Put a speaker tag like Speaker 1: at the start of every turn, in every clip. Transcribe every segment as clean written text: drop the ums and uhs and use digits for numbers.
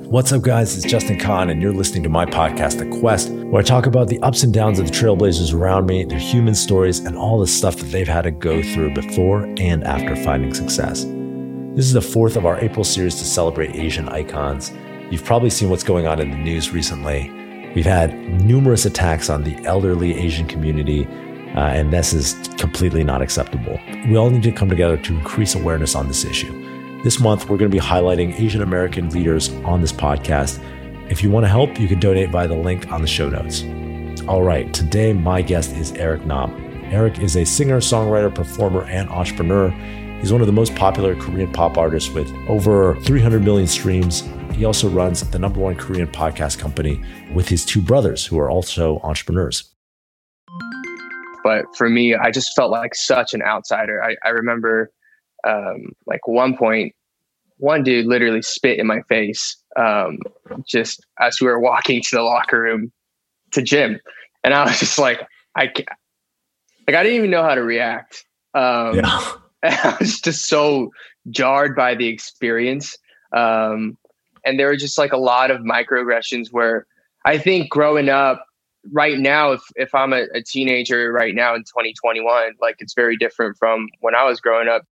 Speaker 1: What's up, guys? It's Justin Kahn, and you're listening to my podcast, The Quest, where I talk about the ups and downs of the trailblazers around me, their human stories, and all the stuff that they've had to go through before and after finding success. This is the fourth of our April series to celebrate Asian icons. You've probably seen what's going on in the news recently. We've had numerous attacks on the elderly Asian community, and this is completely not acceptable. We all need to come together to increase awareness on this issue. This month, we're going to be highlighting Asian American leaders on this podcast. If you want to help, you can donate via the link on the show notes. All right, today my guest is Eric Nam. Eric is a singer, songwriter, performer, and entrepreneur. He's one of the most popular Korean pop artists with over 300 million streams. He also runs the #1 Korean podcast company with his two brothers, who are also entrepreneurs.
Speaker 2: But for me, I just felt like such an outsider. I remember like one point, one dude literally spit in my face just as we were walking to the locker room to gym. And I was just like, I didn't even know how to react. And I was just so jarred by the experience. And there were just like a lot of microaggressions where I think growing up right now, if I'm a teenager right now in 2021, like it's very different from when I was growing up.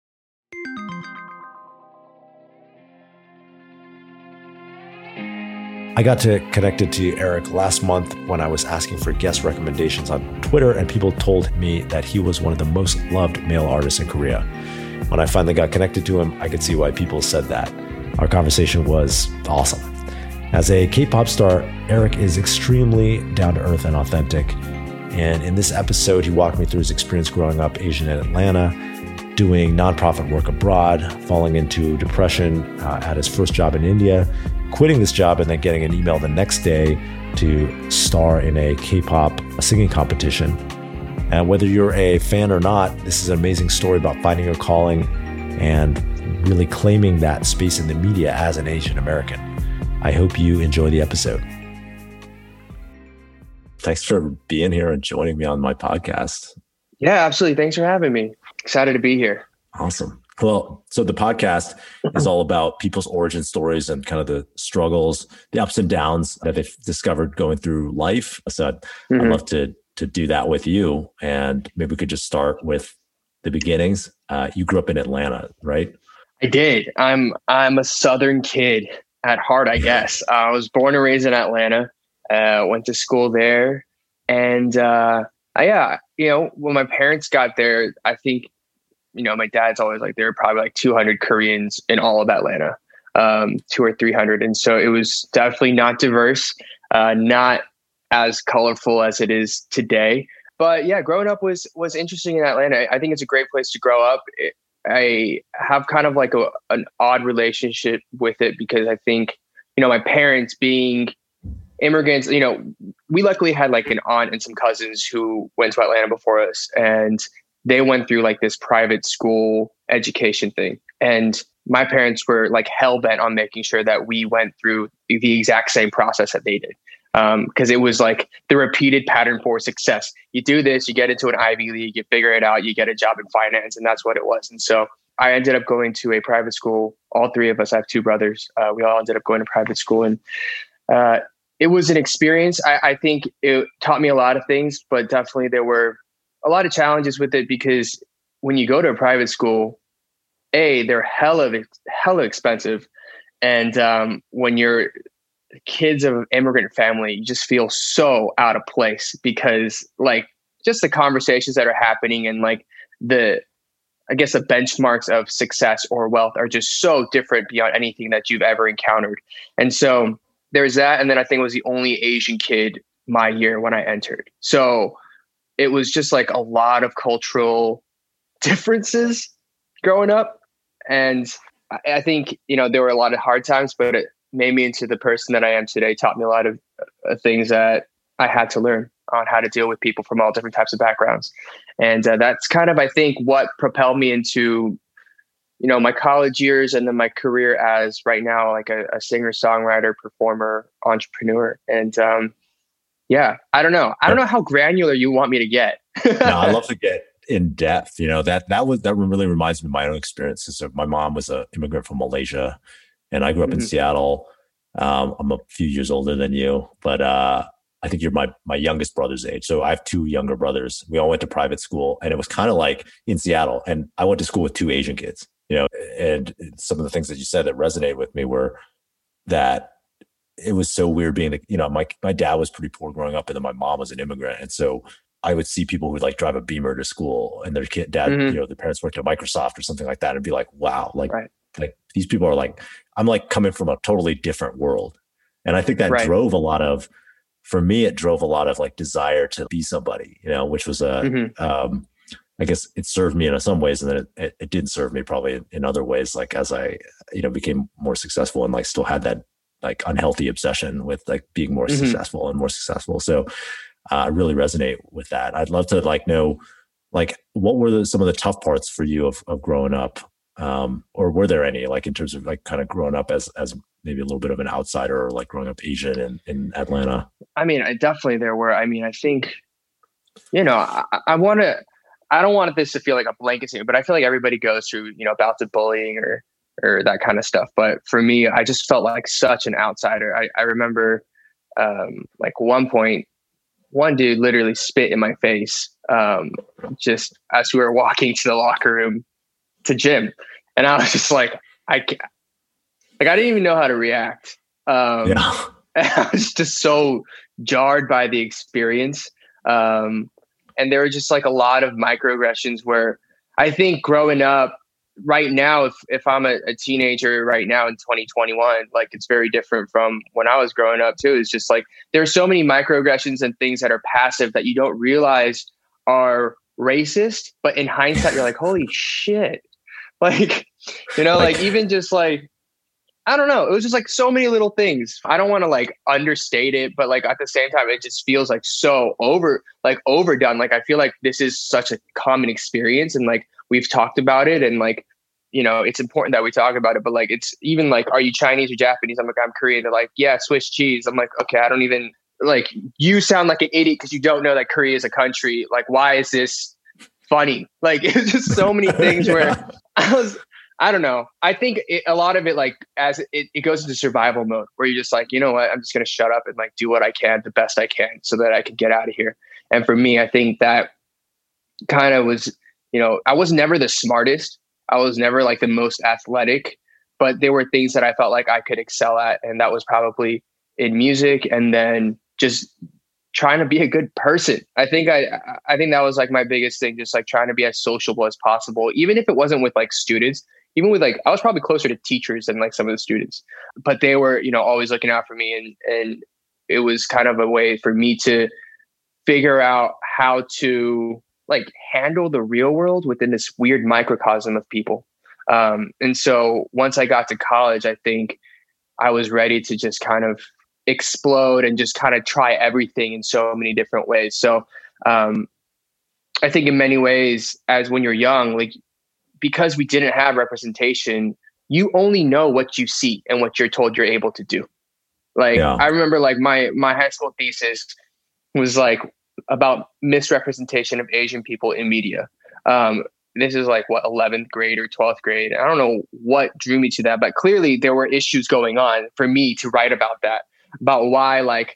Speaker 1: I got connected to Eric last month when I was asking for guest recommendations on Twitter, and people told me that he was one of the most loved male artists in Korea. When I finally got connected to him, I could see why people said that. Our conversation was awesome. As a K-pop star, Eric is extremely down-to-earth and authentic. And in this episode, he walked me through his experience growing up Asian in Atlanta, doing nonprofit work abroad, falling into depression at his first job in India, quitting this job and then getting an email the next day to star in a K-pop singing competition. And whether you're a fan or not, this is an amazing story about finding your calling and really claiming that space in the media as an Asian American. I hope you enjoy the episode. Thanks for being here and joining me on my podcast.
Speaker 2: Yeah, absolutely. Thanks for having me. Excited to be here.
Speaker 1: Awesome. Well, so the podcast is all about people's origin stories and kind of the struggles, the ups and downs that they've discovered going through life. So I'd love to do that with you. And maybe we could just start with the beginnings. You grew up in Atlanta, right?
Speaker 2: I did. I'm a Southern kid at heart, I guess. I was born and raised in Atlanta, went to school there. And when my parents got there, I think, my dad's always like, there were probably like 200 Koreans in all of Atlanta, 200 or 300. And so it was definitely not diverse, not as colorful as it is today. But yeah, growing up was interesting in Atlanta. I think it's a great place to grow up. I have kind of like an odd relationship with it because I think, my parents being immigrants, we luckily had like an aunt and some cousins who went to Atlanta before us, and they went through like this private school education thing. And my parents were like hell bent on making sure that we went through the exact same process that they did. Because it was like the repeated pattern for success. You do this, you get into an Ivy League, you figure it out, you get a job in finance, and that's what it was. And so I ended up going to a private school. All three of us, I have two brothers. We all ended up going to private school, and it was an experience. I think it taught me a lot of things, but definitely there were a lot of challenges with it because when you go to a private school, they're hella expensive. And when you're kids of an immigrant family, you just feel so out of place because like just the conversations that are happening and like the benchmarks of success or wealth are just so different beyond anything that you've ever encountered. And so there's that. And then I think I was the only Asian kid my year when I entered. So it was just like a lot of cultural differences growing up. And I think, there were a lot of hard times, but it made me into the person that I am today, taught me a lot of things that I had to learn on how to deal with people from all different types of backgrounds. And that's kind of, I think, what propelled me into, my college years and then my career as right now, like a singer, songwriter, performer, entrepreneur. And I don't know. I don't know how granular you want me to get.
Speaker 1: No, I love to get in depth. That really reminds me of my own experiences. So my mom was an immigrant from Malaysia, and I grew up in Seattle. I'm a few years older than you, but I think you're my youngest brother's age. So I have two younger brothers. We all went to private school, and it was kind of like in Seattle. And I went to school with two Asian kids, and some of the things that you said that resonated with me were that it was so weird being my dad was pretty poor growing up, and then my mom was an immigrant. And so I would see people who would like drive a Beamer to school, and their dad, their parents worked at Microsoft or something like that, and be like, wow, like these people are like, I'm like coming from a totally different world. And I think that drove a lot of, for me, it drove a lot of like desire to be somebody, which was I guess it served me in some ways, and then it didn't serve me probably in other ways. Like as I, became more successful and like still had that like unhealthy obsession with like being more successful and more successful. So I really resonate with that. I'd love to like know, like, what were some of the tough parts for you of growing up? Or were there any, like in terms of like kind of growing up as maybe a little bit of an outsider, or like growing up Asian in Atlanta?
Speaker 2: I mean, definitely there were. I mean, I think, I don't want this to feel like a blanket statement, but I feel like everybody goes through, bouts of bullying or that kind of stuff. But for me, I just felt like such an outsider. I remember like one point, one dude literally spit in my face just as we were walking to the locker room to gym. And I was just like, I didn't even know how to react. I was just so jarred by the experience. And there were just like a lot of microaggressions where I think growing up right now, if I'm a teenager right now in 2021, like it's very different from when I was growing up too. It's just like, there's so many microaggressions and things that are passive that you don't realize are racist. But in hindsight, you're like, holy shit. Like, like even just like, I don't know. It was just like so many little things. I don't want to like understate it, but like at the same time, it just feels like so overdone. Like, I feel like this is such a common experience, and like we've talked about it, and like, it's important that we talk about it, but like, it's even like, are you Chinese or Japanese? I'm like, I'm Korean. They're like, yeah, Swiss cheese. I'm like, okay, I don't even like, you sound like an idiot because you don't know that Korea is a country. Like, why is this funny? Like, it's just so many things where I don't know. I think a lot of it, like as it goes into survival mode where you're just like, you know what, I'm just going to shut up and like do what I can, the best I can, so that I can get out of here. And for me, I think that kind of was, I was never the smartest. I was never like the most athletic, but there were things that I felt like I could excel at. And that was probably in music, and then just trying to be a good person. I think that was like my biggest thing, just like trying to be as sociable as possible, even if it wasn't with like students. Even with like, I was probably closer to teachers than like some of the students, but they were, always looking out for me. And it was kind of a way for me to figure out how to like handle the real world within this weird microcosm of people. And so once I got to college, I think I was ready to just kind of explode and just kind of try everything in so many different ways. So I think in many ways, as when you're young, like, because we didn't have representation, you only know what you see and what you're told you're able to do. Like, I remember like my high school thesis was like about misrepresentation of Asian people in media. This is like 11th grade or 12th grade. I don't know what drew me to that, but clearly there were issues going on for me to write about that, about why like,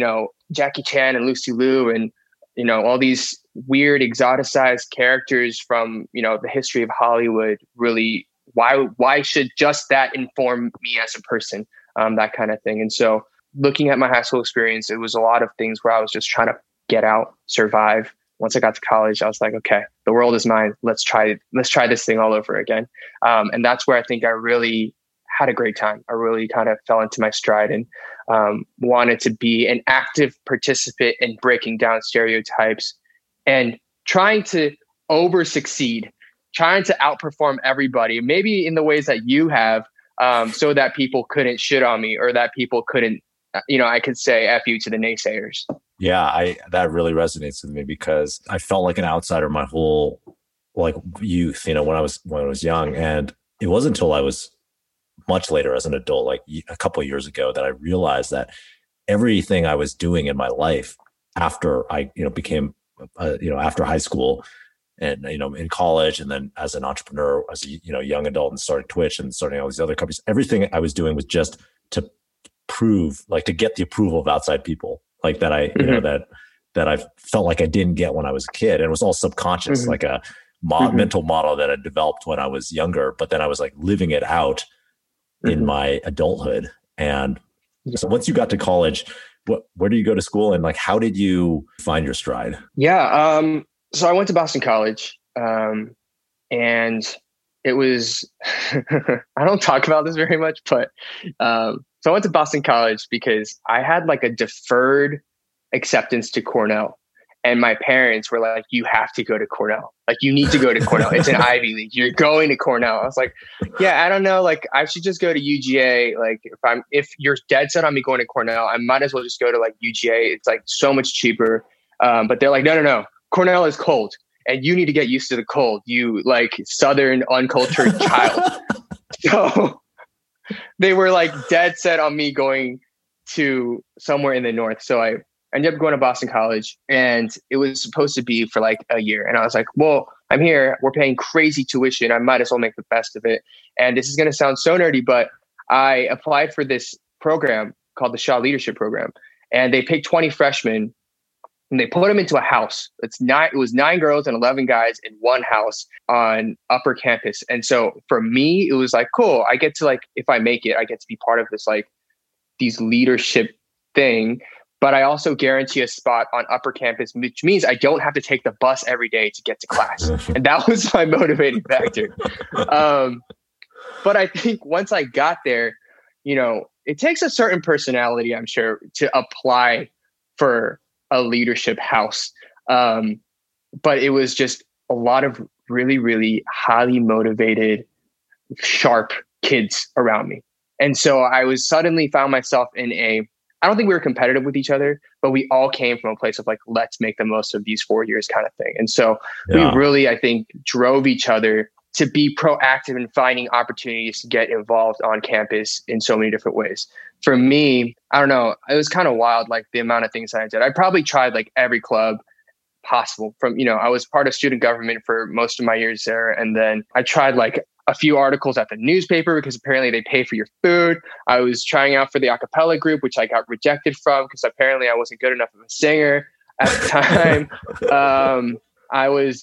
Speaker 2: Jackie Chan and Lucy Liu and, all these weird exoticized characters from, the history of Hollywood, really, why should just that inform me as a person? That kind of thing. And so looking at my high school experience, it was a lot of things where I was just trying to get out, survive. Once I got to college, I was like, okay, the world is mine. Let's try this thing all over again. And that's where I think I really had a great time. I really kind of fell into my stride and wanted to be an active participant in breaking down stereotypes and trying to over succeed, trying to outperform everybody, maybe in the ways that you have, so that people couldn't shit on me, or that people couldn't, I could say F you to the naysayers.
Speaker 1: Yeah, that really resonates with me, because I felt like an outsider my whole like youth, when I was young. And it wasn't until I was much later as an adult, like a couple of years ago, that I realized that everything I was doing in my life after I, became, after high school and, in college, and then as an entrepreneur, as a, young adult, and started Twitch and starting all these other companies, everything I was doing was just to prove, like to get the approval of outside people, like that I, you know, that I felt like I didn't get when I was a kid. And it was all subconscious, like a mental model that I developed when I was younger, but then I was like living it out in my adulthood. And so once you got to college, where do you go to school, and like, how did you find your stride?
Speaker 2: Yeah. So I went to Boston College, and it was, I don't talk about this very much, but, so I went to Boston College because I had like a deferred acceptance to Cornell, and my parents were like, you have to go to Cornell. Like, you need to go to Cornell. It's an Ivy League. You're going to Cornell. I was like, yeah, I don't know. Like, I should just go to UGA. Like, if you're dead set on me going to Cornell, I might as well just go to like UGA. It's like so much cheaper. But they're like, no. Cornell is cold, and you need to get used to the cold. You like Southern uncultured child. So they were like dead set on me going to somewhere in the North. So I ended up going to Boston College, and it was supposed to be for like a year. And I was like, well, I'm here. We're paying crazy tuition. I might as well make the best of it. And this is going to sound so nerdy, but I applied for this program called the Shaw Leadership Program, and they picked 20 freshmen and they put them into a house. It was 9 girls and 11 guys in one house on upper campus. And so for me, it was like, cool. I get to like, if I make it, I get to be part of this, like these leadership thing. But I also guarantee a spot on upper campus, which means I don't have to take the bus every day to get to class. And that was my motivating factor. But I think once I got there, you know, it takes a certain personality, I'm sure, to apply for a leadership house. But it was just a lot of really, really highly motivated, sharp kids around me. And so I was suddenly found myself in I don't think we were competitive with each other, but we all came from a place of like, let's make the most of these 4 years kind of thing. And so we really, I think, drove each other to be proactive in finding opportunities to get involved on campus in so many different ways. For me, I don't know, it was kind of wild, like the amount of things that I did. I probably tried like every club possible from, you know, I was part of student government for most of my years there. And then I tried like a few articles at the newspaper because apparently they pay for your food. I was trying out for the a cappella group, which I got rejected from because apparently I wasn't good enough of a singer at the time. I was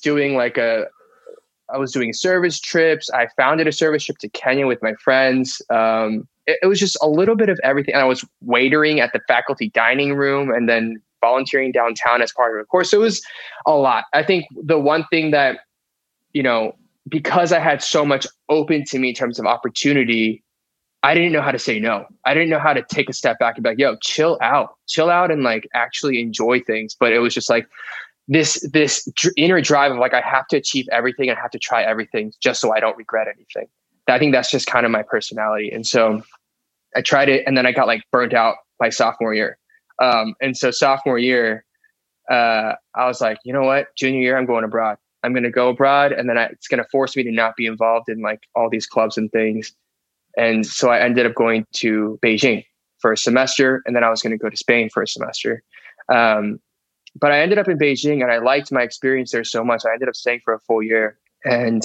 Speaker 2: doing service trips. I founded a service trip to Kenya with my friends. It was just a little bit of everything. And I was waitering at the faculty dining room and then volunteering downtown as part of a course. So it was a lot. I think the one thing that, you know, because I had so much open to me in terms of opportunity, I didn't know how to say no. I didn't know how to take a step back and be like, yo, chill out and like actually enjoy things. But it was just like this inner drive of like, I have to achieve everything. I have to try everything just so I don't regret anything. I think that's just kind of my personality. And so I tried it, and then I got like burnt out by sophomore year. And so sophomore year, I was like, you know what, junior year, I'm going abroad. I'm going to go abroad, and then it's going to force me to not be involved in like all these clubs and things. And so I ended up going to Beijing for a semester, and then I was going to go to Spain for a semester. But I ended up in Beijing, and I liked my experience there so much. I ended up staying for a full year, and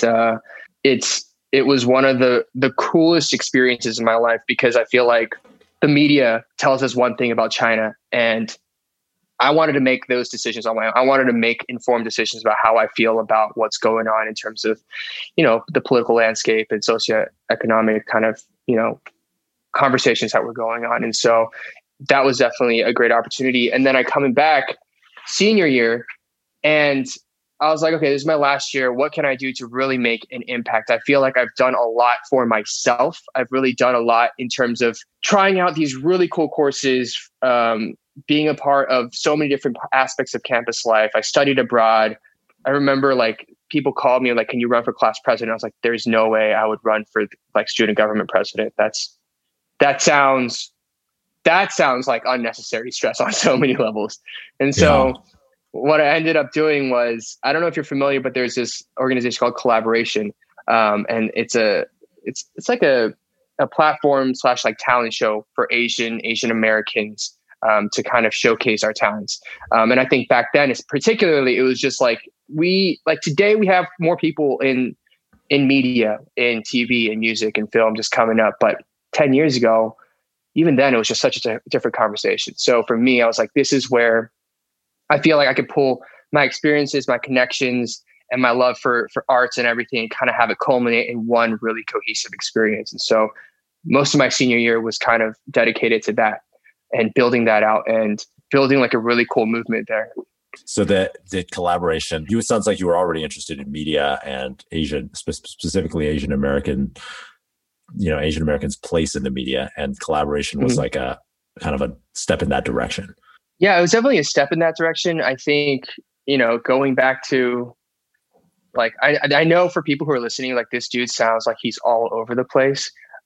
Speaker 2: it was one of the coolest experiences in my life because I feel like the media tells us one thing about China, and I wanted to make those decisions on my own. I wanted to make informed decisions about how I feel about what's going on in terms of, you know, the political landscape and socioeconomic kind of, you know, conversations that were going on. And so that was definitely a great opportunity. And then I coming back senior year, and I was like, okay, this is my last year. What can I do to really make an impact? I feel like I've done a lot for myself. I've really done a lot in terms of trying out these really cool courses, being a part of so many different aspects of campus life. I studied abroad. I remember like people called me like, can you run for class president? I was like, there's no way I would run for like student government president. That sounds like unnecessary stress on so many levels. And so what I ended up doing was, I don't know if you're familiar, but there's this organization called Collaboration. And it's like a platform / like talent show for Asian Americans, to kind of showcase our talents. And I think back then, it was just like, today we have more people in media, in TV and music and film just coming up. But 10 years ago, even then it was just such a different conversation. So for me, I was like, this is where I feel like I could pull my experiences, my connections, and my love for arts and everything, and kind of have it culminate in one really cohesive experience. And so most of my senior year was kind of dedicated to that and building that out and building like a really cool movement there.
Speaker 1: So the collaboration, it sounds like you were already interested in media and specifically Asian American, Asian Americans' place in the media, and collaboration was like a kind of a step in that direction.
Speaker 2: Yeah, it was definitely a step in that direction. I think, going back to like, I know for people who are listening, like this dude sounds like he's all over the place.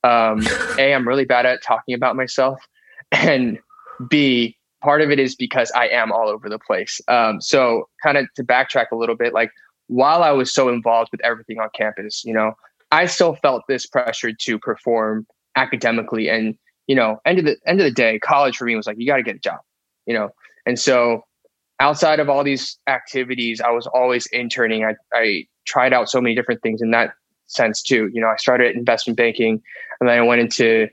Speaker 2: A, I'm really bad at talking about myself, and B, part of it is because I am all over the place. So kind of to backtrack a little bit, like while I was so involved with everything on campus, I still felt this pressure to perform academically. And, end of the day, college for me was like, you got to get a job, And so outside of all these activities, I was always interning. I tried out so many different things in that sense too. I started investment banking, and then I went into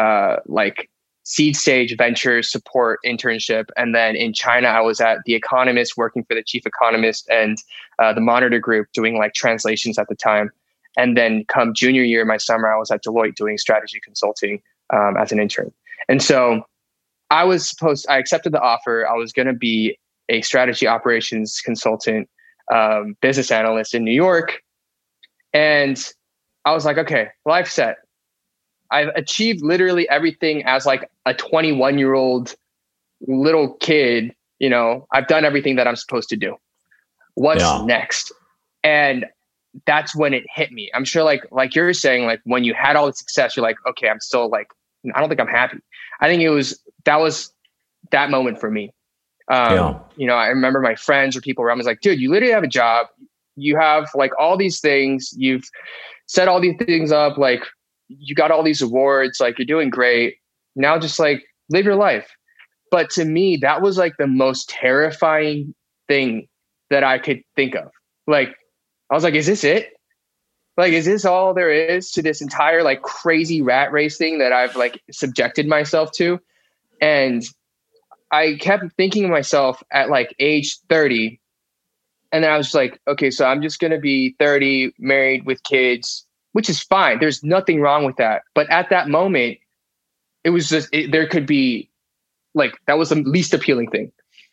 Speaker 2: like seed stage venture support internship. And then in China, I was at The Economist working for the chief economist and the Monitor Group doing like translations at the time. And then come junior year, my summer, I was at Deloitte doing strategy consulting as an intern. And so I accepted the offer. I was going to be a strategy operations consultant, business analyst in New York. And I was like, okay, life set. I've achieved literally everything as like a 21-year-old little kid. I've done everything that I'm supposed to do. What's next? And that's when it hit me. I'm sure like you're saying, like when you had all the success, you're like, okay, I'm still like, I don't think I'm happy. I think that was that moment for me. I remember my friends or people around me was like, dude, you literally have a job. You have like all these things. You've set all these things up. Like you got all these awards, like you're doing great. Now just like live your life. But to me, that was like the most terrifying thing that I could think of. Like, I was like, is this it? Like, is this all there is to this entire like crazy rat race thing that I've like subjected myself to? And I kept thinking to myself at like age 30. And then I was just like, okay, so I'm just going to be 30, married with kids, which is fine. There's nothing wrong with that. But at that moment, it was just, there could be like, that was the least appealing thing.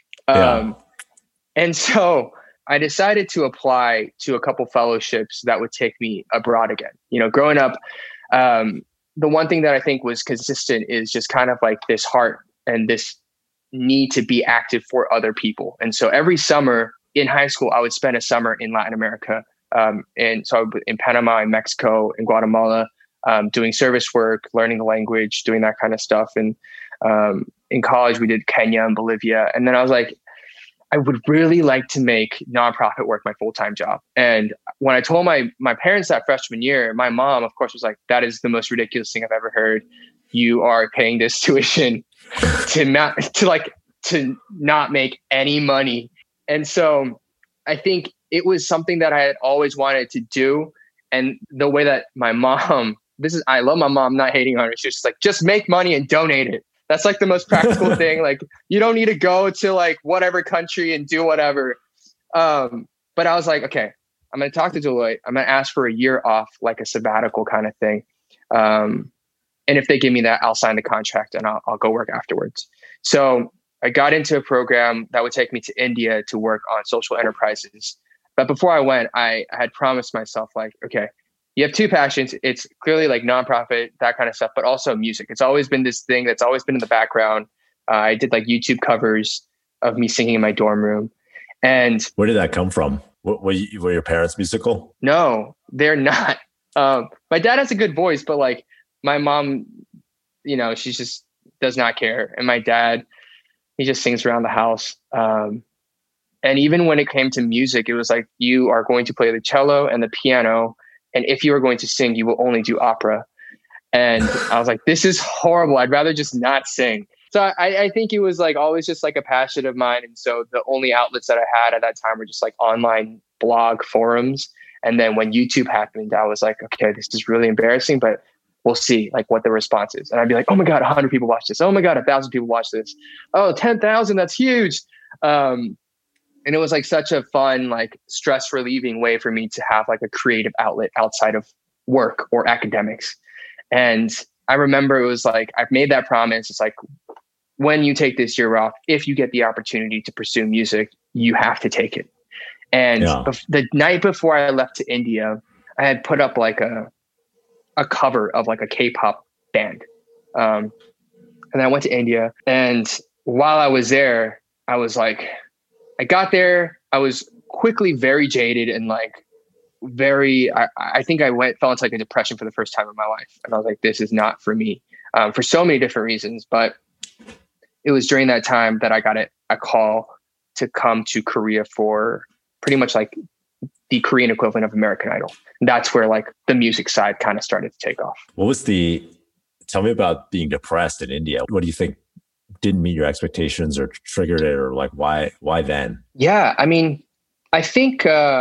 Speaker 2: And so I decided to apply to a couple fellowships that would take me abroad again. Growing up, the one thing that I think was consistent is just kind of like this heart and this need to be active for other people. And so every summer in high school, I would spend a summer in Latin America. And so I would, in Panama, in Mexico, in Guatemala, doing service work, learning the language, doing that kind of stuff. And in college, we did Kenya and Bolivia. And then I was like, I would really like to make nonprofit work my full-time job. And when I told my parents that freshman year, my mom, of course, was like, that is the most ridiculous thing I've ever heard. You are paying this tuition to not make any money. And so I think it was something that I had always wanted to do. And the way that my mom, I love my mom, not hating on her. She's just like, just make money and donate it. That's like the most practical thing. Like you don't need to go to like whatever country and do whatever. But I was like, okay, I'm going to talk to Deloitte. I'm going to ask for a year off, like a sabbatical kind of thing. And if they give me that, I'll sign the contract and I'll go work afterwards. So I got into a program that would take me to India to work on social enterprises. But before I went, I had promised myself like, okay, you have two passions. It's clearly like nonprofit, that kind of stuff, but also music. It's always been this thing that's always been in the background. I did like YouTube covers of me singing in my dorm room. And
Speaker 1: where did that come from? Were your parents musical?
Speaker 2: No, they're not. My dad has a good voice, but like my mom, she just does not care. And my dad, he just sings around the house. And even when it came to music, it was like, you are going to play the cello and the piano. And if you are going to sing, you will only do opera. And I was like, this is horrible. I'd rather just not sing. So I think it was like always just like a passion of mine. And so the only outlets that I had at that time were just like online blog forums. And then when YouTube happened, I was like, okay, this is really embarrassing, but we'll see like what the response is. And I'd be like, oh my God, 100 people watch this. Oh my God, 1,000 people watch this. Oh, 10,000, that's huge. And it was like such a fun, like stress relieving way for me to have like a creative outlet outside of work or academics. And I remember it was like, I've made that promise. It's like, when you take this year off, if you get the opportunity to pursue music, you have to take it. And the night before I left to India, I had put up like a cover of like a K-pop band. And I went to India, and while I was there, I was like, I got there, I was quickly very jaded and like I think I fell into like a depression for the first time in my life. And I was like, this is not for me, for so many different reasons. But it was during that time that I got a call to come to Korea for pretty much like the Korean equivalent of American Idol. And that's where like the music side kind of started to take off.
Speaker 1: Tell me about being depressed in India. What do you think didn't meet your expectations or triggered it, or like why then?
Speaker 2: Yeah. I mean, I think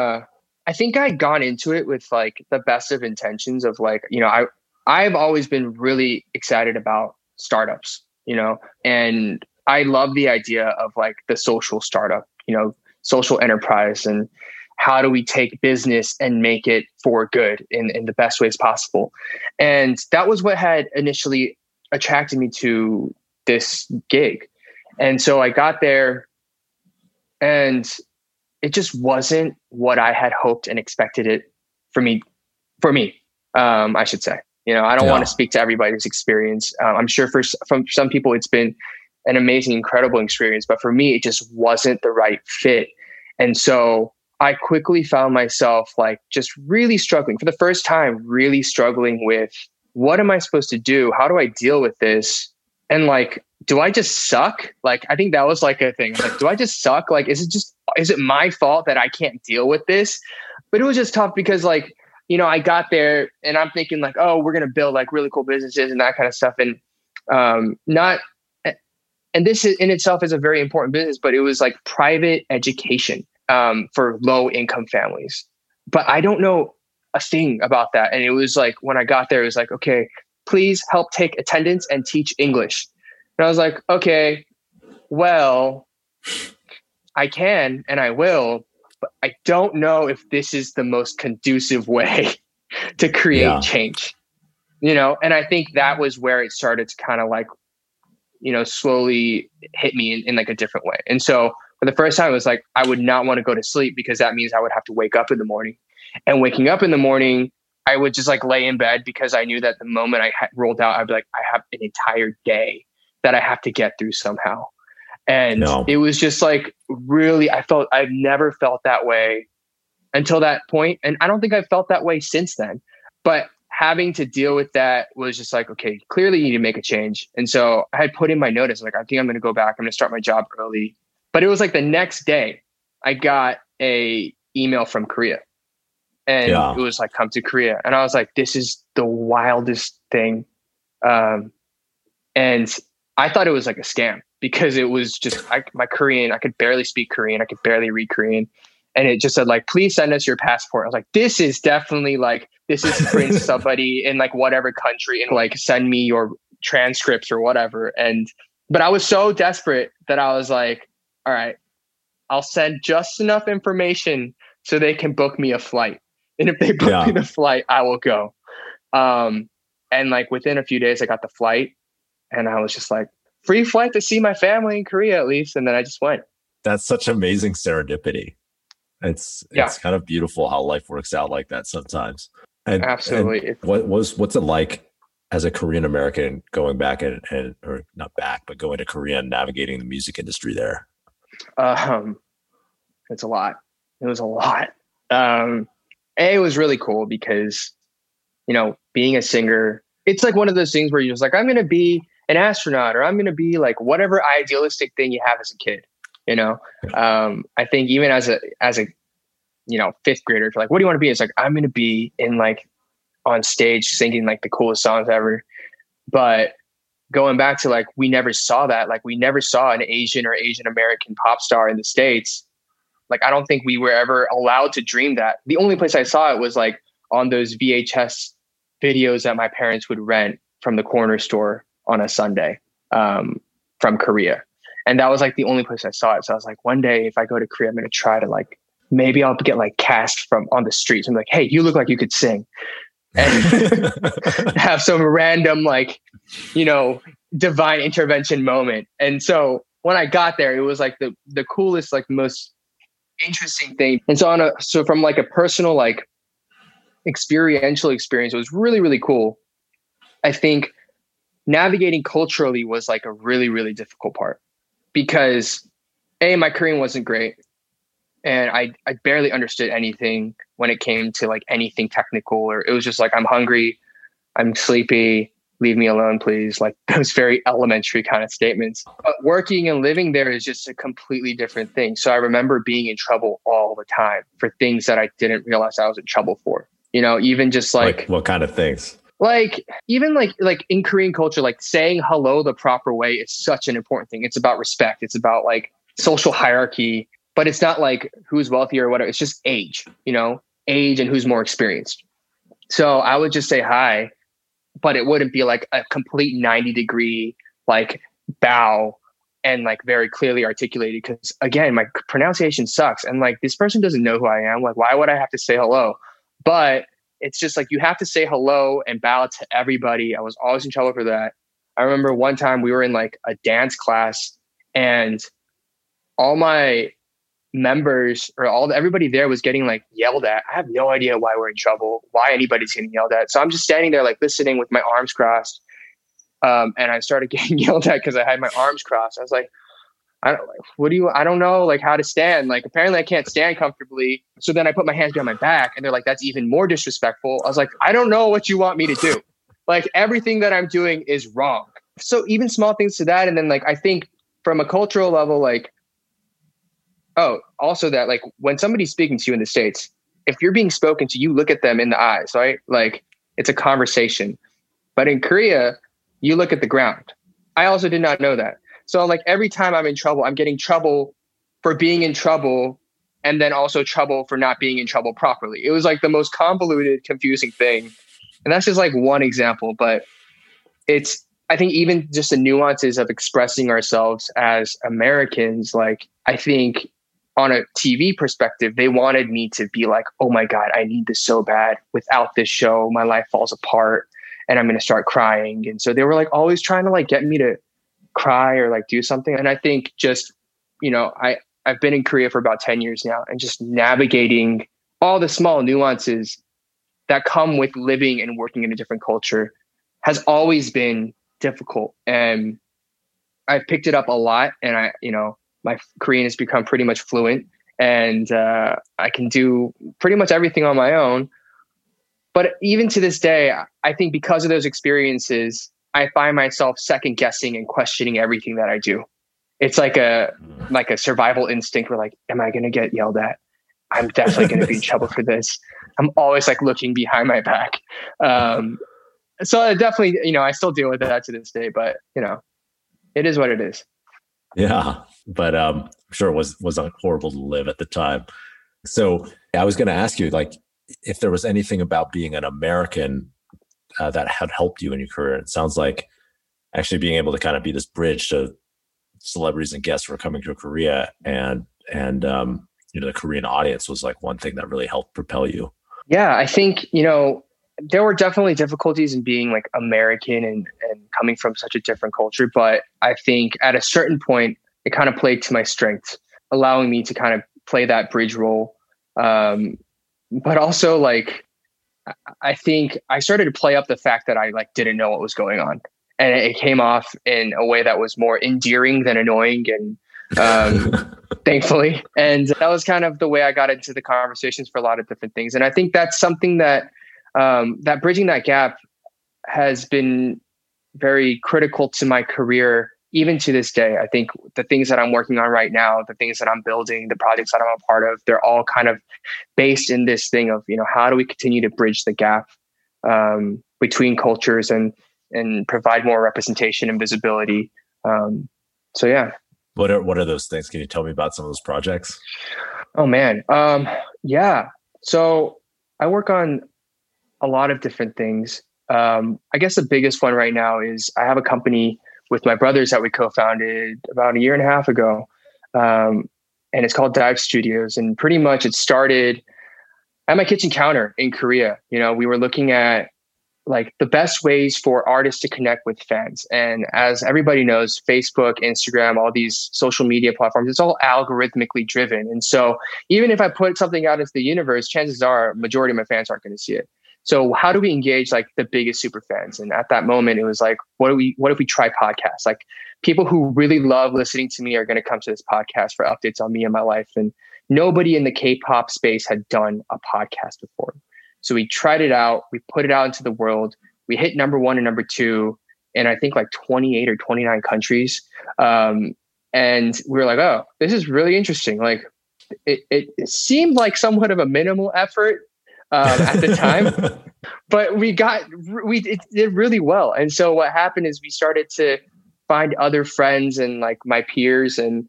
Speaker 2: I'd gone into it with like the best of intentions of like, I've always been really excited about startups, and I love the idea of like the social startup, social enterprise, and how do we take business and make it for good in the best ways possible. And that was what had initially attracted me to this gig. And so I got there, and it just wasn't what I had hoped and expected it for me, I should say. I don't want to speak to everybody's experience. I'm sure from some people, it's been an amazing, incredible experience, but for me, it just wasn't the right fit. And so I quickly found myself like just really struggling for the first time, really struggling with, what am I supposed to do? How do I deal with this? And like, do I just suck? Like, I think that was like a thing. Like, do I just suck? Like, is it my fault that I can't deal with this? But it was just tough because like, I got there and I'm thinking like, oh, we're going to build like really cool businesses and that kind of stuff. And and this in itself is a very important business, but it was like private education for low income families. But I don't know a thing about that. And it was like, when I got there, it was like, okay, please help take attendance and teach English. And I was like, okay, well, I can and I will, but I don't know if this is the most conducive way to create change, And I think that was where it started to kind of like, slowly hit me in like a different way. And so for the first time, it was like, I would not want to go to sleep because that means I would have to wake up in the morning. And waking up in the morning, I would just like lay in bed because I knew that the moment I rolled out, I'd be like, I have an entire day that I have to get through somehow. And it was just like, really, I've never felt that way until that point. And I don't think I've felt that way since then, but having to deal with that was just like, okay, clearly you need to make a change. And so I had put in my notice, like, I think I'm going to go back. I'm going to start my job early. But it was like the next day I got a email from Korea. And it was like, come to Korea. And I was like, this is the wildest thing. And I thought it was like a scam because it was just my Korean. I could barely speak Korean. I could barely read Korean. And it just said like, please send us your passport. I was like, this is definitely like, this is Prince somebody in like whatever country, and like send me your transcripts or whatever. But I was so desperate that I was like, all right, I'll send just enough information so they can book me a flight. And if they book me the flight, I will go. And like within a few days, I got the flight, and I was just like, free flight to see my family in Korea at least. And then I just went.
Speaker 1: That's such amazing serendipity. It's kind of beautiful how life works out like that sometimes. And,
Speaker 2: absolutely.
Speaker 1: And what's it like as a Korean American going back or not back, but going to Korea and navigating the music industry there?
Speaker 2: It's a lot. It was a lot. It was really cool because, being a singer, it's like one of those things where you're just like, I'm going to be an astronaut, or I'm going to be like whatever idealistic thing you have as a kid. I think even as a fifth grader, if you're like, what do you want to be? It's like, I'm going to be in like on stage singing like the coolest songs ever. But going back to like, we never saw that. Like, we never saw an Asian or Asian American pop star in the States. Like, I don't think we were ever allowed to dream that. The only place I saw it was like on those VHS videos that my parents would rent from the corner store on a Sunday from Korea. And that was like the only place I saw it. So I was like, one day if I go to Korea, I'm going to try to like, maybe I'll get like cast from on the streets. I'm like, hey, you look like you could sing. And have some random like, divine intervention moment. And so when I got there, it was like the coolest, like most interesting thing. And so from like a personal, like experiential experience, it was really, really cool. I think navigating culturally was like a really, really difficult part because my Korean wasn't great. And I barely understood anything when it came to like anything technical, or it was just like, I'm hungry, I'm sleepy, leave me alone, please. Like those very elementary kind of statements. But working and living there is just a completely different thing. So I remember being in trouble all the time for things that I didn't realize I was in trouble for. Even just like
Speaker 1: what kind of things?
Speaker 2: Like even like in Korean culture, like saying hello the proper way is such an important thing. It's about respect. It's about like social hierarchy. But it's not like who's wealthy or whatever. It's just age, age and who's more experienced. So I would just say hi, but it wouldn't be like a complete 90-degree like bow and like very clearly articulated. Because again, my pronunciation sucks. And like this person doesn't know who I am. Like, why would I have to say hello? But it's just like you have to say hello and bow to everybody. I was always in trouble for that. I remember one time we were in like a dance class and all my members or everybody there was getting like yelled at. I have no idea why we're in trouble, why anybody's getting yelled at. So I'm just standing there like listening with my arms crossed. And I started getting yelled at because I had my arms crossed. I was like, I don't know like how to stand. Like apparently I can't stand comfortably. So then I put my hands behind my back and they're like, that's even more disrespectful. I was like, I don't know what you want me to do. Like everything that I'm doing is wrong. So even small things to that. And then like, I think from a cultural level, like, also that like when somebody's speaking to you in the States, if you're being spoken to, you look at them in the eyes, right? Like it's a conversation. But in Korea, you look at the ground. I also did not know that. So like every time I'm in trouble, I'm getting trouble for being in trouble and then also trouble for not being in trouble properly. It was like the most convoluted, confusing thing. And that's just like one example, but I think even just the nuances of expressing ourselves as Americans, like I think on a TV perspective, they wanted me to be like, oh my God, I need this so bad. Without this show, my life falls apart and I'm going to start crying. And so they were like always trying to like get me to cry or like do something. And I think just, I've been in Korea for about 10 years now and just navigating all the small nuances that come with living and working in a different culture has always been difficult. And I've picked it up a lot and my Korean has become pretty much fluent and I can do pretty much everything on my own. But even to this day, I think because of those experiences, I find myself second guessing and questioning everything that I do. It's like a survival instinct where like, am I going to get yelled at? I'm definitely going to be in trouble for this. I'm always like looking behind my back. So I definitely, I still deal with that to this day, but it is what it is.
Speaker 1: Yeah. But I'm sure it was horrible to live at the time. So I was going to ask you, like, if there was anything about being an American that had helped you in your career. It sounds like actually being able to kind of be this bridge to celebrities and guests who are coming to Korea, and the Korean audience was like one thing that really helped propel you.
Speaker 2: Yeah, I think there were definitely difficulties in being like American and coming from such a different culture, but I think at a certain point it kind of played to my strengths, allowing me to kind of play that bridge role. But also like, I think I started to play up the fact that I like didn't know what was going on, and it came off in a way that was more endearing than annoying, and thankfully, and that was kind of the way I got into the conversations for a lot of different things. And I think that's something that that bridging that gap has been very critical to my career, even to this day. I think the things that I'm working on right now, the things that I'm building, the projects that I'm a part of, they're all kind of based in this thing of, how do we continue to bridge the gap between cultures and provide more representation and visibility. So yeah.
Speaker 1: What are those things? Can you tell me about some of those projects?
Speaker 2: Oh man. Yeah. So I work on a lot of different things. I guess the biggest one right now is I have a company with my brothers that we co-founded about a year and a half ago. And it's called Dive Studios. And pretty much it started at my kitchen counter in Korea. We were looking at like the best ways for artists to connect with fans. And as everybody knows, Facebook, Instagram, all these social media platforms, it's all algorithmically driven. And so even if I put something out into the universe, chances are majority of my fans aren't going to see it. So how do we engage like the biggest super fans? And at that moment, it was like, what if we try podcasts? Like people who really love listening to me are going to come to this podcast for updates on me and my life. And nobody in the K-pop space had done a podcast before. So we tried it out. We put it out into the world. We hit number 1 and number 2 in I think like 28 or 29 countries. And we were like, oh, this is really interesting. Like it seemed like somewhat of a minimal effort at the time, but it did really well. And so what happened is we started to find other friends and like my peers and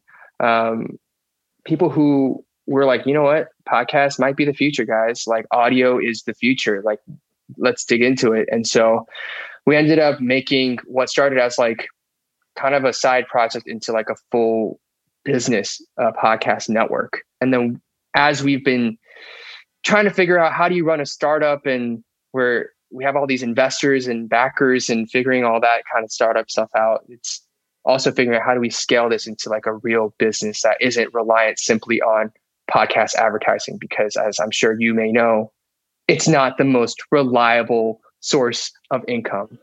Speaker 2: people who were like, you know what, podcast might be the future, guys. Like audio is the future. Like let's dig into it. And so we ended up making what started as like kind of a side project into like a full business podcast network. And then as we've been trying to figure out how do you run a startup, and we have all these investors and backers and figuring all that kind of startup stuff out, it's also figuring out how do we scale this into like a real business that isn't reliant simply on podcast advertising, because as I'm sure you may know, it's not the most reliable source of income.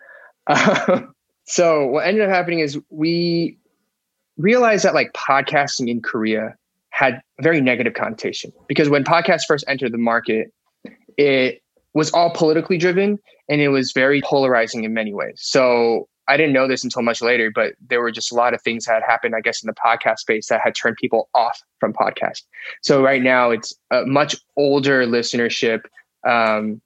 Speaker 2: So what ended up happening is we realized that like podcasting in Korea had a very negative connotation, because when podcasts first entered the market, it was all politically driven and it was very polarizing in many ways. So I didn't know this until much later, but there were just a lot of things that had happened, I guess, in the podcast space that had turned people off from podcasts. So right now it's a much older listenership. And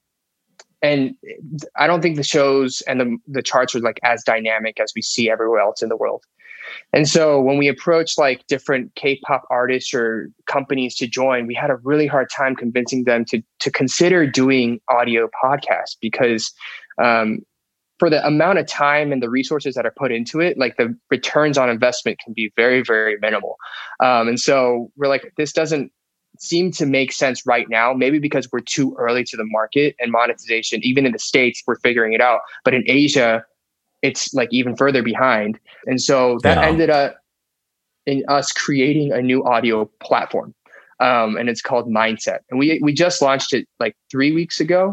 Speaker 2: I don't think the shows and the charts are like as dynamic as we see everywhere else in the world. And so when we approached like different K-pop artists or companies to join, we had a really hard time convincing them to consider doing audio podcasts, because for the amount of time and the resources that are put into it, like the returns on investment can be very, very minimal. And so we're like, this doesn't seem to make sense right now, maybe because we're too early to the market and monetization. Even in the States, we're figuring it out. But in Asia, it's like even further behind. And so that ended up in us creating a new audio platform. And it's called Mindset. And we just launched it like 3 weeks ago.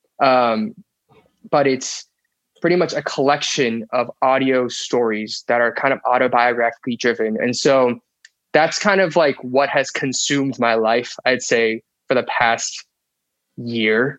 Speaker 2: But it's pretty much a collection of audio stories that are kind of autobiographically driven. And so that's kind of like what has consumed my life, I'd say, for the past year,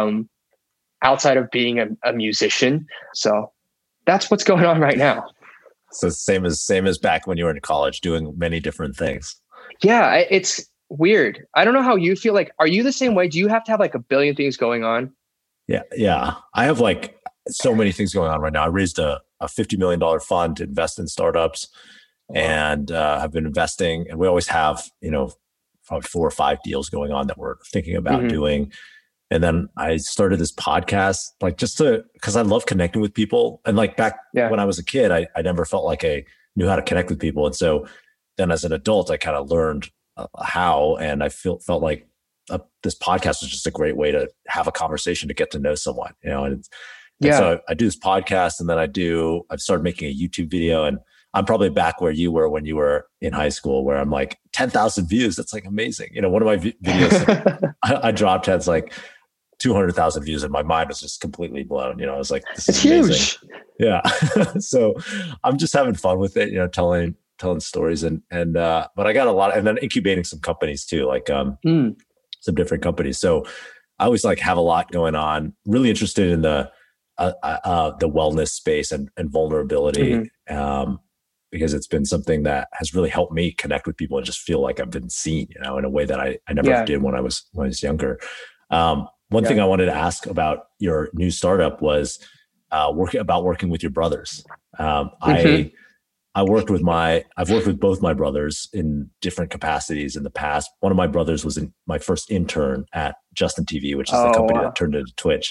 Speaker 2: outside of being a musician. So that's what's going on right now.
Speaker 1: So same as back when you were in college, doing many different things.
Speaker 2: Yeah, it's weird. I don't know how you feel. Like, are you the same way? Do you have to have like a billion things going on?
Speaker 1: Yeah. I have like so many things going on right now. I raised a $50 million fund to invest in startups. Wow. And have been investing. And we always have, probably 4 or 5 deals going on that we're thinking about doing. And then I started this podcast, like because I love connecting with people. And like back when I was a kid, I never felt like I knew how to connect with people. And so then as an adult, I kind of learned how, and I felt like this podcast was just a great way to have a conversation, to get to know someone, and so I do this podcast, and then I've started making a YouTube video, and I'm probably back where you were when you were in high school, where I'm like 10,000 views. That's like amazing. One of my videos I dropped has like 200,000 views, and my mind was just completely blown. I was like, this is huge. Yeah. So I'm just having fun with it, telling stories and but I got a lot, and then incubating some companies too, like some different companies. So I always like have a lot going on, really interested in the wellness space and vulnerability. Because it's been something that has really helped me connect with people and just feel like I've been seen, in a way that I never did when I was younger. One thing I wanted to ask about your new startup was working with your brothers. I've worked with both my brothers in different capacities in the past. One of my brothers was my first intern at Justin TV, which is the company that turned into Twitch.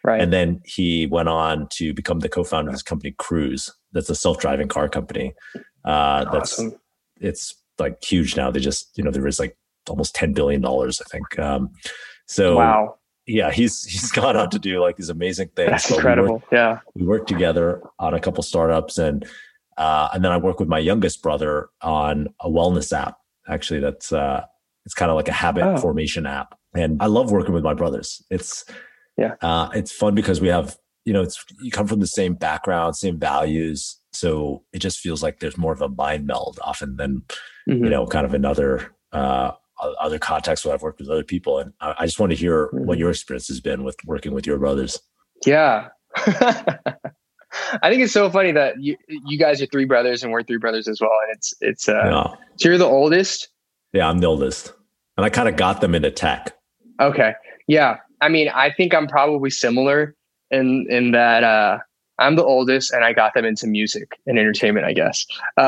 Speaker 2: Right.
Speaker 1: And then he went on to become the co-founder of this company, Cruise. That's a self-driving car company.
Speaker 2: Awesome.
Speaker 1: It's like huge now. They just, there is like almost $10 billion, I think. So
Speaker 2: wow.
Speaker 1: Yeah, he's gone on to do like these amazing things.
Speaker 2: That's incredible.
Speaker 1: We worked together on a couple startups, and then I work with my youngest brother on a wellness app. Actually, that's it's kind of like a habit formation app, and I love working with my brothers. It's fun because we have you come from the same background, same values, so it just feels like there's more of a mind meld often than kind of another. Other contexts where I've worked with other people. And I just want to hear what your experience has been with working with your brothers.
Speaker 2: Yeah. I think it's so funny that you guys are three brothers and we're three brothers as well. And so you're the oldest?
Speaker 1: Yeah, I'm the oldest. And I kind of got them into tech.
Speaker 2: Okay. Yeah. I mean, I think I'm probably similar in that I'm the oldest and I got them into music and entertainment, I guess.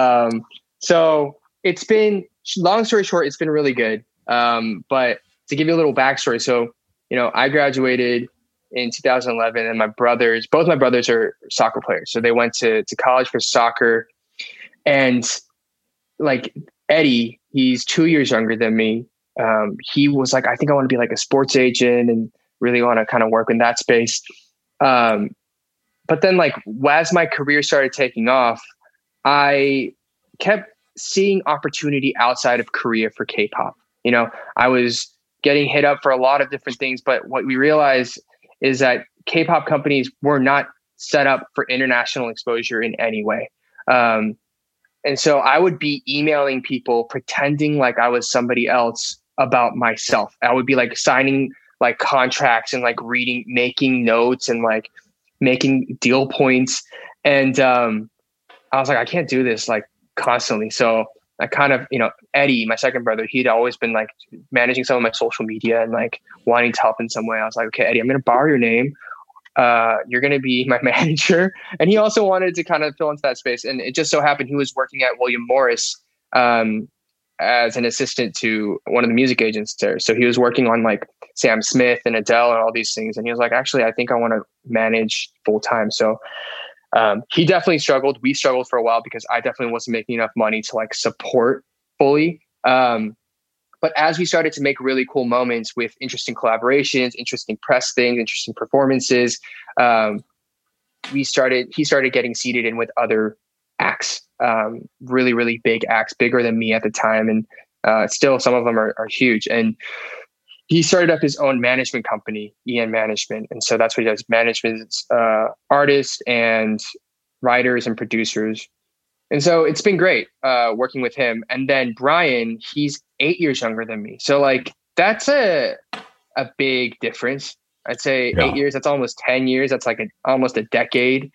Speaker 2: So it's been, long story short, it's been really good. But to give you a little backstory, so, I graduated in 2011 and both my brothers are soccer players. So they went to college for soccer, and like Eddie, he's 2 years younger than me. He was like, I think I want to be like a sports agent and really want to kind of work in that space. But then like, as my career started taking off, I kept seeing opportunity outside of Korea for K-pop. I was getting hit up for a lot of different things, but what we realized is that K-pop companies were not set up for international exposure in any way. And so I would be emailing people pretending like I was somebody else about myself. I would be like signing like contracts and like making notes and like making deal points. And I was like, I can't do this like constantly. So I kind of, Eddie, my second brother, he'd always been like managing some of my social media and like wanting to help in some way. I was like, okay, Eddie, I'm going to borrow your name. You're going to be my manager. And he also wanted to kind of fill into that space. And it just so happened he was working at William Morris as an assistant to one of the music agents there. So he was working on like Sam Smith and Adele and all these things. And he was like, actually, I think I want to manage full time. So he definitely struggled. We struggled for a while because I definitely wasn't making enough money to like support fully. But as we started to make really cool moments with interesting collaborations, interesting press things, interesting performances, he started getting seated in with other acts, really, really big acts, bigger than me at the time. And still some of them are huge. And he started up his own management company, EN Management. And so that's what he does, managements, artists and writers and producers. And so it's been great working with him. And then Brian, he's 8 years younger than me. So like, that's a big difference. I'd say 8 years, that's almost 10 years. That's like almost a decade.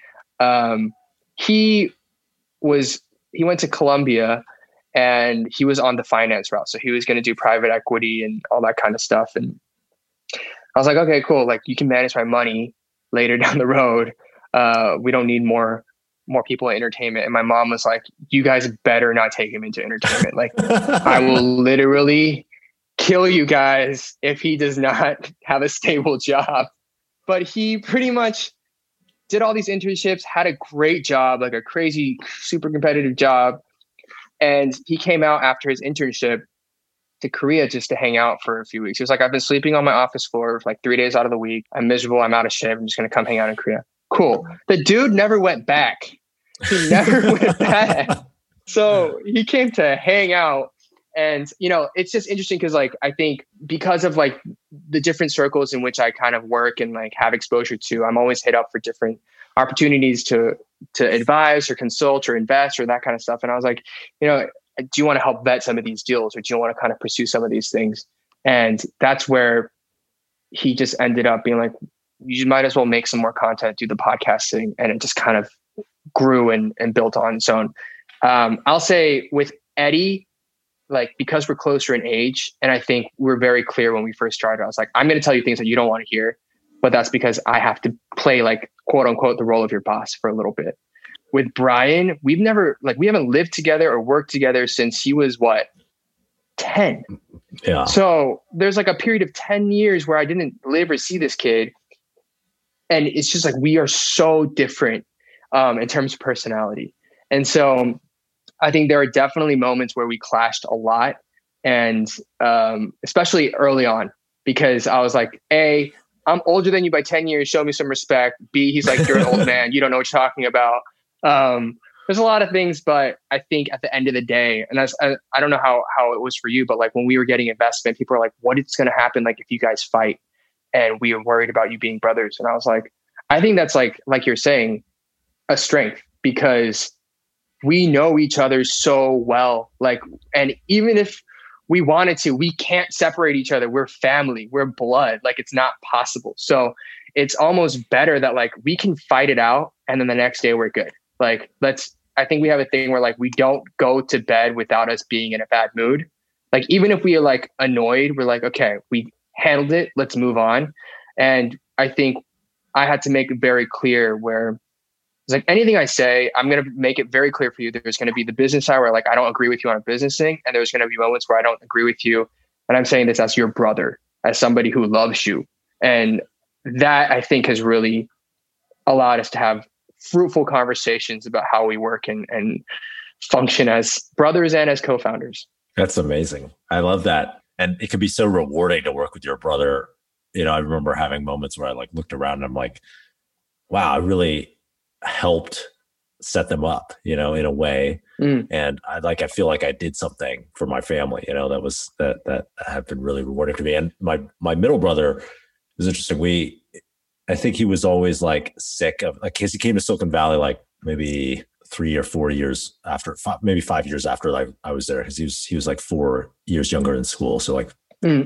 Speaker 2: He went to Columbia and he was on the finance route. So he was going to do private equity and all that kind of stuff. And I was like, okay, cool. Like you can manage my money later down the road. We don't need more people in entertainment. And my mom was like, you guys better not take him into entertainment. Like I will literally kill you guys if he does not have a stable job. But he pretty much did all these internships, had a great job, like a crazy, super competitive job. And he came out after his internship to Korea just to hang out for a few weeks. He was like, I've been sleeping on my office floor for like 3 days out of the week. I'm miserable. I'm out of shape. I'm just going to come hang out in Korea. Cool. The dude never went back. He never went back. So he came to hang out. And, it's just interesting because like, I think because of like the different circles in which I kind of work and like have exposure to, I'm always hit up for different opportunities to advise or consult or invest or that kind of stuff. And I was like, do you want to help vet some of these deals or do you want to kind of pursue some of these things? And that's where he just ended up being like, you might as well make some more content, do the podcasting. And it just kind of grew and built on its own. I'll say with Eddie, like, because we're closer in age, and I think we're very clear when we first started, I was like, I'm going to tell you things that you don't want to hear, but that's because I have to play like, quote unquote, the role of your boss for a little bit. With Brian, we haven't lived together or worked together since he was 10. Yeah. So there's like a period of 10 years where I didn't live or see this kid. And it's just like, we are so different in terms of personality. And so I think there are definitely moments where we clashed a lot. And especially early on, because I was like, A, I'm older than you by 10 years. Show me some respect. B, he's like, you're an old man. You don't know what you're talking about. There's a lot of things, but I think at the end of the day, and I don't know how it was for you, but like when we were getting investment, people were like, what is going to happen like if you guys fight? And we were worried about you being brothers. And I was like, I think that's like you're saying, a strength, because we know each other so well. Like, and even if we wanted to, we can't separate each other. We're family, we're blood. Like, it's not possible. So it's almost better that like we can fight it out and then the next day we're good. Like, I think we have a thing where like we don't go to bed without us being in a bad mood. Like, even if we are like annoyed, we're like, okay, we handled it, let's move on. And I think I had to make it very clear where it's like, anything I say, I'm going to make it very clear for you. There's going to be the business side where like, I don't agree with you on a business thing. And there's going to be moments where I don't agree with you. And I'm saying this as your brother, as somebody who loves you. And that, I think, has really allowed us to have fruitful conversations about how we work and function as brothers and as co-founders.
Speaker 1: That's amazing. I love that. And it can be so rewarding to work with your brother. You know, I remember having moments where I like looked around and I'm like, wow, I really helped set them up, you know, in a way. And I feel like I did something for my family, you know, that have been really rewarding to me. And my middle brother is interesting. I think he was always like sick of, like, he came to Silicon Valley, like maybe 3 or 4 years after, maybe 5 years after like I was there. Cause he was like 4 years younger in school. So like,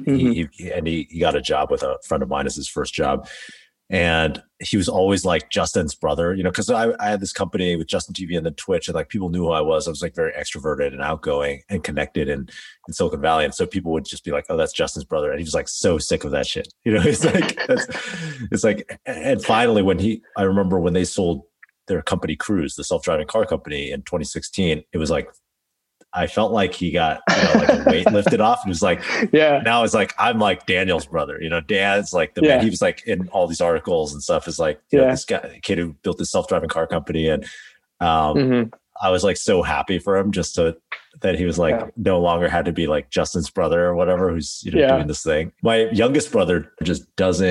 Speaker 1: he got a job with a friend of mine as his first job. And he was always like Justin's brother, you know, because I had this company with Justin TV and then Twitch, and like people knew who I was. I was like very extroverted and outgoing and connected in Silicon Valley. And so people would just be like, oh, that's Justin's brother. And he was like so sick of that shit. You know, it's like, and finally I remember when they sold their company Cruise, the self-driving car company in 2016, it was like, I felt like he got, you know, like a weight lifted off, and it was like, yeah. Now it's like, I'm like Daniel's brother, you know, Dan's like the man. He was like in all these articles and stuff, is like, you know, this guy, kid who built this self-driving car company. And I was like so happy for him that he was like no longer had to be like Justin's brother or whatever, who's, you know, doing this thing. My youngest brother just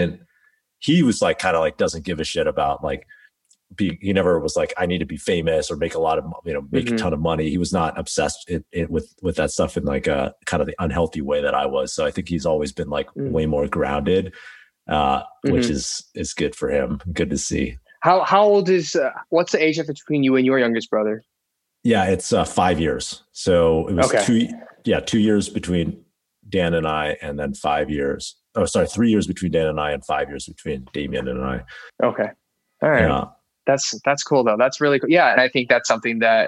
Speaker 1: he was like kind of like doesn't give a shit about like, he never was like, I need to be famous or make a lot of, you know, make a ton of money. He was not obsessed with that stuff in like a kind of the unhealthy way that I was. So I think he's always been like way more grounded, which is good for him. Good to see.
Speaker 2: How old is, what's the age difference between you and your youngest brother?
Speaker 1: Yeah, it's 5 years. So it was 2 years between Dan and I, and then 5 years. Oh, sorry, 3 years between Dan and I, and 5 years between Damien and I.
Speaker 2: Okay. All right. Yeah. That's cool though. That's really cool. Yeah. And I think that's something that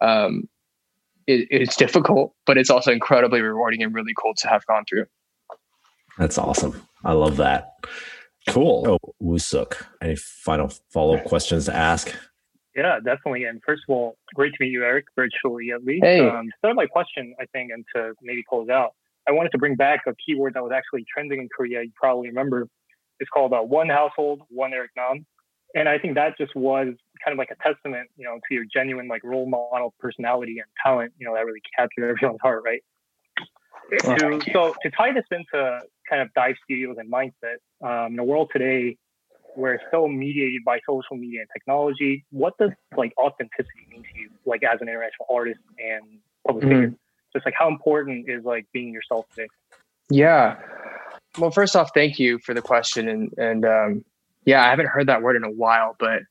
Speaker 2: it's difficult, but it's also incredibly rewarding and really cool to have gone through.
Speaker 1: That's awesome. I love that. Cool. Oh, Woosuk, any final follow-up questions to ask?
Speaker 3: Yeah, definitely. And first of all, great to meet you, Eric, virtually at least.
Speaker 2: Hey.
Speaker 3: Start my question, I think, and to maybe close out, I wanted to bring back a keyword that was actually trending in Korea. You probably remember. It's called one household, one Eric Nam. And I think that just was kind of like a testament, you know, to your genuine like role model personality and talent, you know, that really captured everyone's heart, right? So to tie this into kind of Dive Studios and mindset, in a world today where it's so mediated by social media and technology, what does like authenticity mean to you, like as an international artist and public figure? Just like how important is like being yourself today? Yeah.
Speaker 2: Well, first off, thank you for the question. And yeah, I haven't heard that word in a while, but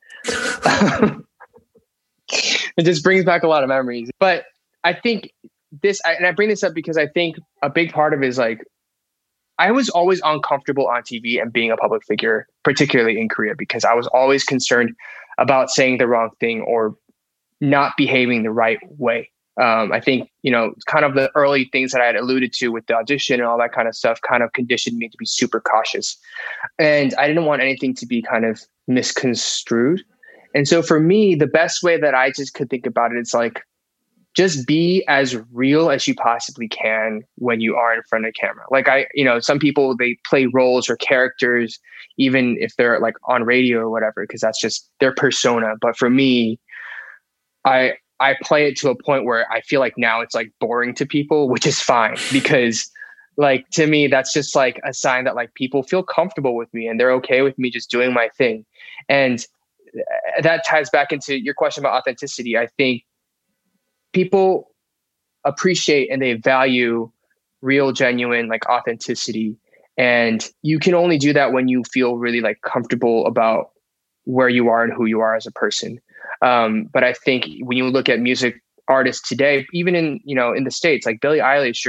Speaker 2: it just brings back a lot of memories. But I think and I bring this up because I think a big part of it is like, I was always uncomfortable on TV and being a public figure, particularly in Korea, because I was always concerned about saying the wrong thing or not behaving the right way. I think, you know, kind of the early things that I had alluded to with the audition and all that kind of stuff kind of conditioned me to be super cautious. And I didn't want anything to be kind of misconstrued. And so for me, the best way that I just could think about it, it's like, just be as real as you possibly can when you are in front of camera. Like some people, they play roles or characters, even if they're like on radio or whatever, because that's just their persona. But for me, I play it to a point where I feel like now it's like boring to people, which is fine, because like, to me, that's just like a sign that like people feel comfortable with me and they're okay with me just doing my thing. And that ties back into your question about authenticity. I think people appreciate and they value real, genuine, like authenticity. And you can only do that when you feel really like comfortable about where you are and who you are as a person. But I think when you look at music artists today, even in the States, like Billie Eilish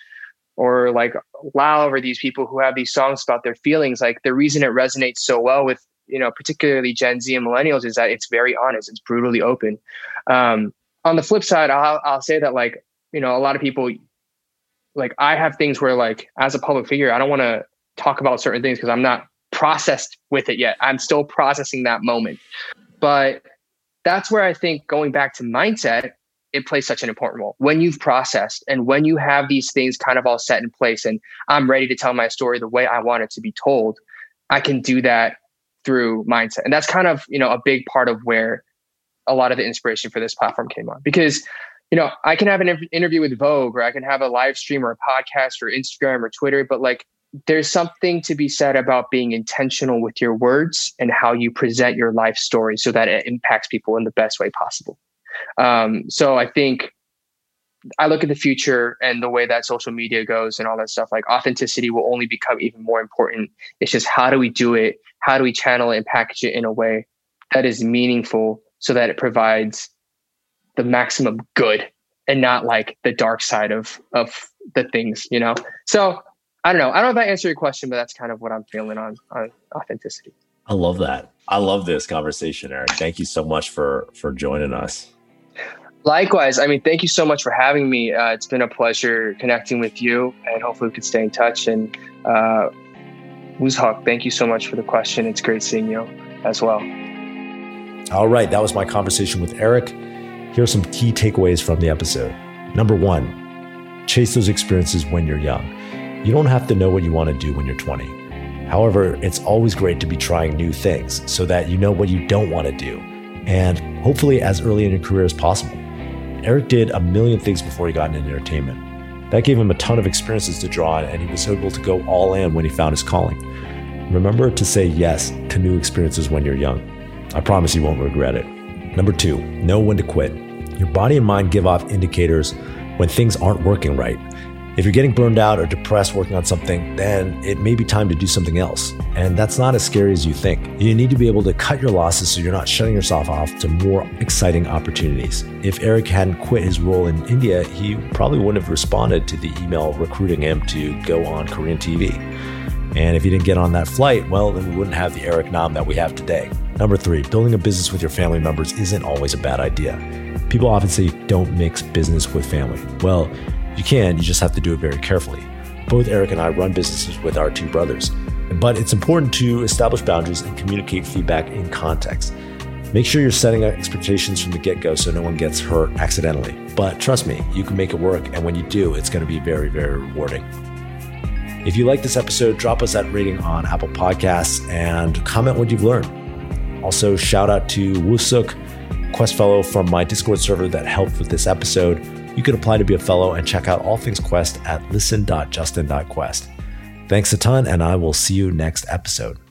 Speaker 2: or like Lauv, or these people who have these songs about their feelings, like the reason it resonates so well with, particularly Gen Z and millennials, is that it's very honest. It's brutally open. On the flip side, I'll say that like, a lot of people, like I have things where like, as a public figure, I don't want to talk about certain things because I'm not processed with it yet. I'm still processing that moment. But that's where I think going back to mindset, it plays such an important role. When you've processed and when you have these things kind of all set in place and I'm ready to tell my story the way I want it to be told, I can do that through mindset. And that's kind of, a big part of where a lot of the inspiration for this platform came on. Because, I can have an interview with Vogue, or I can have a live stream or a podcast or Instagram or Twitter, but like there's something to be said about being intentional with your words and how you present your life story so that it impacts people in the best way possible. So I think I look at the future and the way that social media goes and all that stuff, like authenticity will only become even more important. It's just, how do we do it? How do we channel it and package it in a way that is meaningful so that it provides the maximum good and not like the dark side of the things, So I don't know. I don't know if I answered your question, but that's kind of what I'm feeling on authenticity.
Speaker 1: I love that. I love this conversation, Eric. Thank you so much for joining us.
Speaker 2: Likewise. I mean, thank you so much for having me. It's been a pleasure connecting with you, and hopefully we could stay in touch. And Woozhok, thank you so much for the question. It's great seeing you as well.
Speaker 1: All right. That was my conversation with Eric. Here are some key takeaways from the episode. Number 1, chase those experiences when you're young. You don't have to know what you want to do when you're 20. However, it's always great to be trying new things so that you know what you don't want to do, and hopefully as early in your career as possible. Eric did a million things before he got into entertainment. That gave him a ton of experiences to draw on, and he was able to go all in when he found his calling. Remember to say yes to new experiences when you're young. I promise you won't regret it. Number 2, know when to quit. Your body and mind give off indicators when things aren't working right. If you're getting burned out or depressed working on something, then it may be time to do something else. And that's not as scary as you think. You need to be able to cut your losses so you're not shutting yourself off to more exciting opportunities. If Eric hadn't quit his role in India, he probably wouldn't have responded to the email recruiting him to go on Korean TV. And if he didn't get on that flight, well, then we wouldn't have the Eric Nam that we have today. Number 3, building a business with your family members isn't always a bad idea. People often say don't mix business with family. Well, you can, you just have to do it very carefully. Both Eric and I run businesses with our 2 brothers, but it's important to establish boundaries and communicate feedback in context. Make sure you're setting expectations from the get-go so no one gets hurt accidentally. But trust me, you can make it work, and when you do, it's going to be very, very rewarding. If you like this episode, drop us that rating on Apple Podcasts and comment what you've learned. Also, shout out to Woozhok, Quest Fellow from my Discord server that helped with this episode. You can apply to be a fellow and check out all things Quest at listen.justin.quest. Thanks a ton, and I will see you next episode.